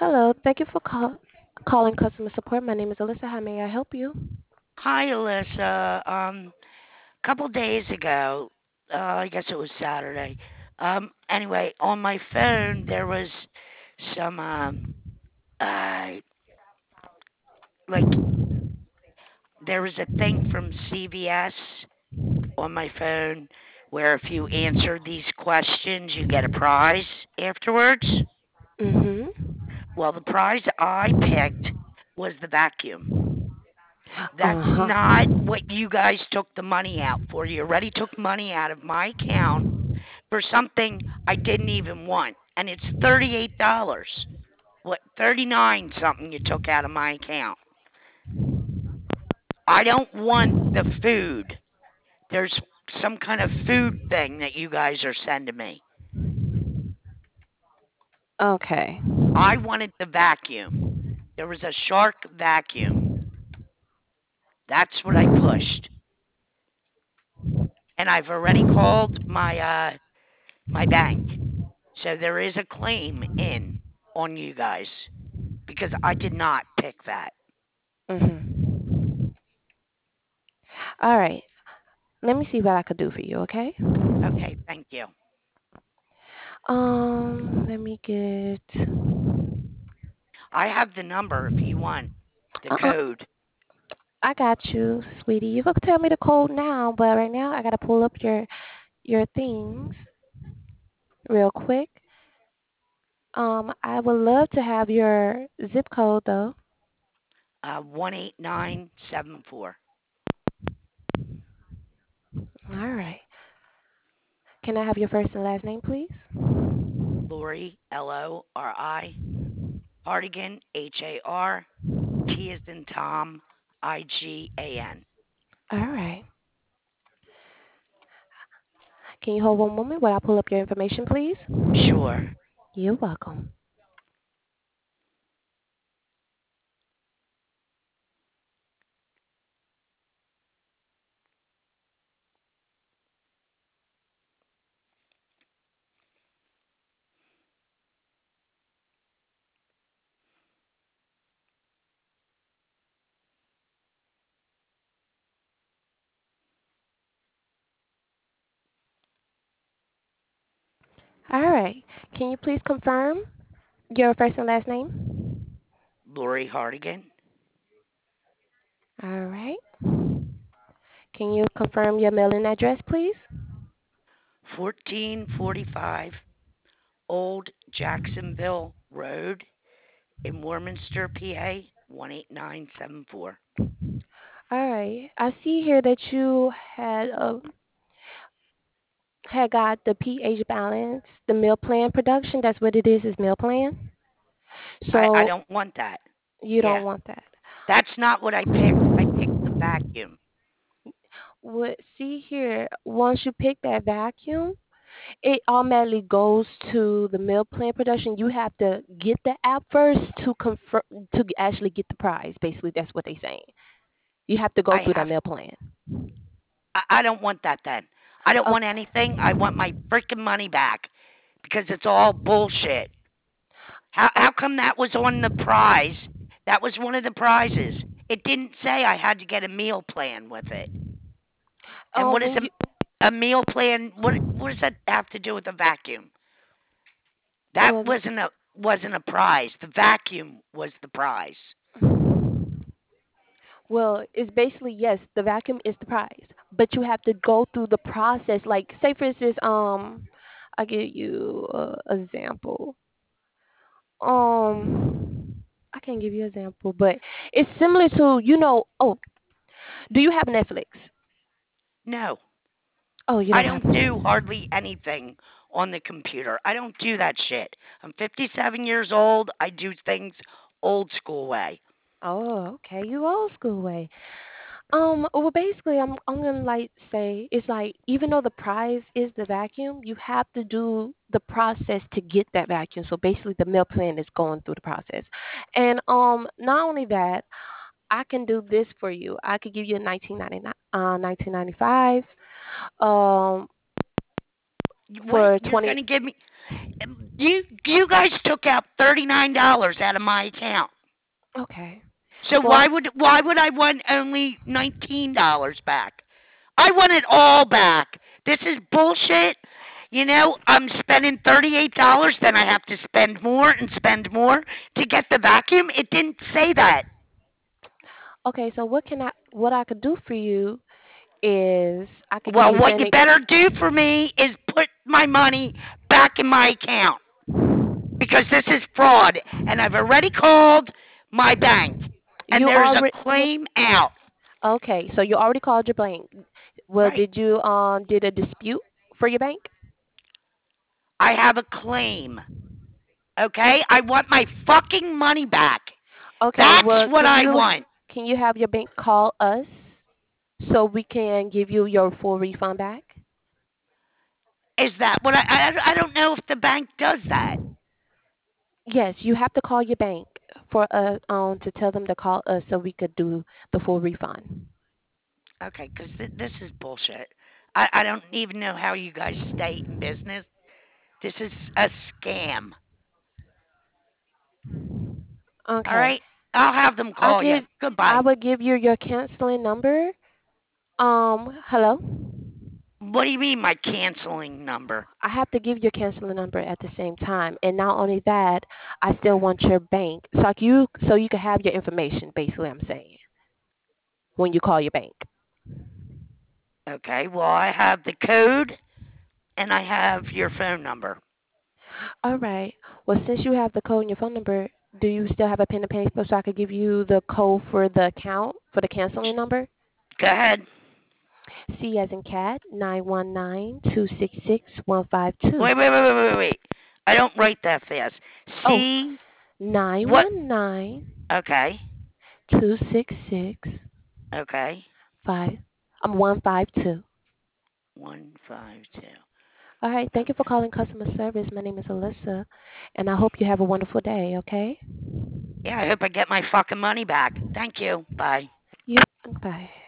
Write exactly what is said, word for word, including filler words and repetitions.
Hello, thank you for call- calling customer support. My name is Alyssa. How may I help you? Hi, Alyssa. Um, a couple days ago, uh, I guess it was Saturday. Um, anyway, on my phone there was some um, uh, like there was a thing from C V S on my phone where if you answered these questions, you get a prize afterwards. Mm-hmm. Well, the prize I picked was the vacuum. That's Uh-huh. not what you guys took the money out for. You already took money out of my account for something I didn't even want, and it's thirty-eight dollars. What thirty-nine something you took out of my account. I don't want the food. There's some kind of food thing that you guys are sending me. Okay. I wanted the vacuum. There was a Shark vacuum. That's what I pushed. And I've already called my uh my bank. So there is a claim in on you guys because I did not pick that. Mm-hmm. All right. Let me see what I could do for you, okay? Okay, thank you. Um, let me get I have the number if you want the uh-uh. code. I got you, sweetie. You can tell me the code now, but right now I gotta pull up your your things real quick. Um, I would love to have your zip code though. Uh, one eight nine seven four. All right. Can I have your first and last name, please? Lori, L O R I. Hardigan, H A R. T is in Tom, I G A N. All right. Can you hold one moment while I pull up your information, please? Sure. You're welcome. All right. Can you please confirm your first and last name? Lori Hardigan, All right. Can you confirm your mailing address, please? fourteen forty-five Old Jacksonville Road in Warminster, P A, one eight nine seven four. All right. I see here that you had uh, had got the pH balance, the meal plan production. That's what it is, is meal plan. I, I So don't want that. you Yeah. don't want that. That's not what I picked. I picked the vacuum. What see here, once you pick that vacuum, it automatically goes to the meal plan production. You have to get the app first to confirm to actually get the prize. Basically, that's what they're saying. You have to go I through that have meal plan. I, I don't want that then. I don't want Okay. anything. I want my freaking money back because it's all bullshit. How Oh, how come that was on the prize? That was one of the prizes. It didn't say I had to get a meal plan with it. And um, what is when you a a meal plan? What what does that have to do with a vacuum? That well, wasn't a wasn't a prize. The vacuum was the prize. well, it's basically yes, the vacuum is the prize, but you have to go through the process. Like, say for instance, um, I give you an example. Um, I can't give you an example, but it's similar to you know. Oh, do you have Netflix? No, Oh, you I don't have. don't do hardly anything on the computer. I don't do that shit. I'm fifty-seven years old. I do things old school way. Oh, okay, you old school way. Um, well, basically, I'm I'm gonna like say it's like even though the prize is the vacuum, you have to do the process to get that vacuum. So basically, the meal plan is going through the process, and um, not only that, I can do this for you. I could give you a nineteen ninety-nine, uh, nineteen ninety-five, um, What for you're twenty. gonna give me? You you guys took out thirty nine dollars out of my account. Okay. So why Well, would why would I want only nineteen dollars back? I want it all back. This is bullshit. You know, I'm spending thirty-eight dollars then I have to spend more and spend more to get the vacuum. It didn't say that. okay, so what can I what I could do for you is I could give Well, you what you ten. better do for me is put my money back in my account because this is fraud and I've already called my bank and You there's a already claim out. okay, so you already called your bank. Well, Right. did you um did a dispute for your bank? I have a claim. Okay? I want my fucking money back. Okay, That's well, what can I you want. can you have your bank call us so we can give you your full refund back? Is that what I I, I don't know if the bank does that. Yes, you have to call your bank for uh um to tell them to call us so we could do the full refund. Okay, cuz th- this is bullshit. I I don't even know how you guys stay in business. This is a scam. All Okay. right? I'll have them I call you. give I Goodbye. would give you your canceling number. Um, hello? What do you mean my canceling number? I have to give your canceling number at the same time. And not only that, I still want your bank. So like you so you can have your information, basically I'm saying, when you call your bank. Okay, well, I have the code and I have your phone number. All right. Well, since you have the code and your phone number, do you still have a pen and paper so I could give you the code for the account for the canceling number? Go ahead. C as in cat, nine one nine two six six one five two. Wait, wait, wait, wait, wait, wait. I don't write that fast. Oh, C, what? nine one nine Okay, two six six okay. five. I'm one five two. one five two. All right. Thank you for Okay. calling customer service. My name is Alyssa, and I hope you have a wonderful day. Okay. Yeah, I hope I get my fucking money back. Thank you. Bye. You. Bye.